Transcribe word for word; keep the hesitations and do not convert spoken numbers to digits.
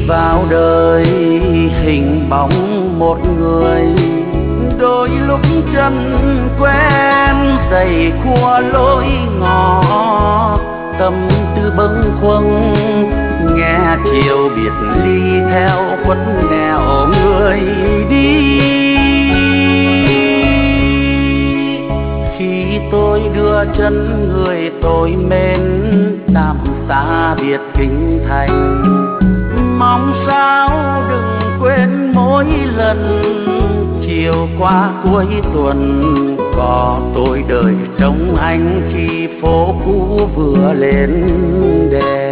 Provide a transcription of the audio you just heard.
vào đời hình bóng một người, đôi lúc chân quen giày khua lối ngõ, tâm tư bâng khuâng nghe chiều biệt ly theo khuất nẻo người đi. Khi tôi đưa chân người tôi mến tạm xa biệt kinh thành, mong sao đừng quên mỗi lần chiều qua cuối tuần có tôi đợi trông anh khi phố cũ vừa lên đèn.